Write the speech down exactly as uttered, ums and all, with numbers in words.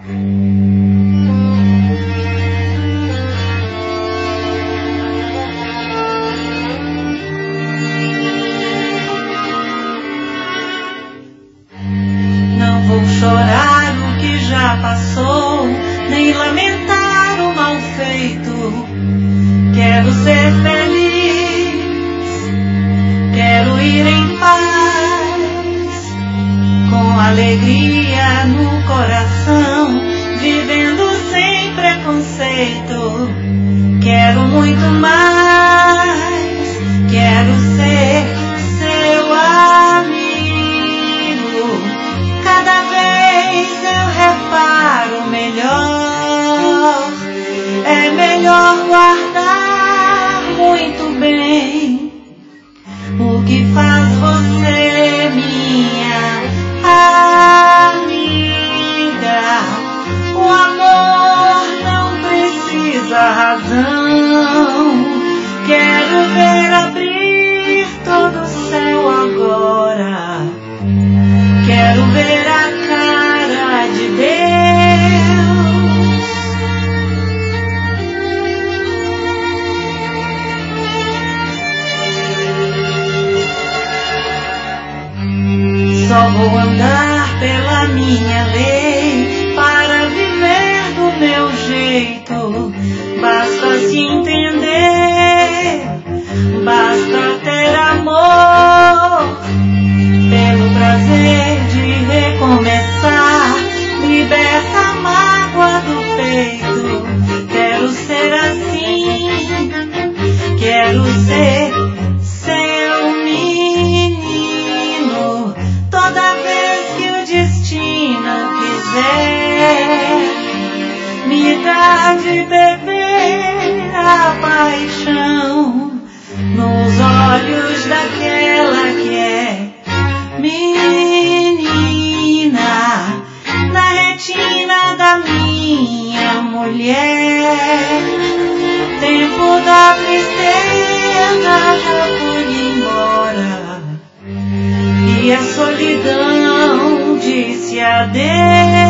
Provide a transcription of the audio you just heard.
Não vou chorar o que já passou, nem lamentar o mal feito. Quero ser feliz, quero ir em paz, com alegria no coração, vivendo sem preconceito. Quero muito mais, quero ser seu amigo. Cada vez eu reparo melhor, é melhor guardar muito bem o que faz você minha amiga. O amor não precisa razão. Quero ver abrir todo o céu agora. Quero ver a cara de Deus. Só vou andar pela minha lei para viver do meu jeito. Basta se entender, basta ter amor, pelo prazer de recomeçar. Liberta a mágoa do peito. Quero ser assim, quero ser seu menino. Toda vez que o destino quiser me dar de beber a paixão nos olhos daquela que é menina, na retina da minha mulher. Tempo da tristeza já foi embora e a solidão disse adeus.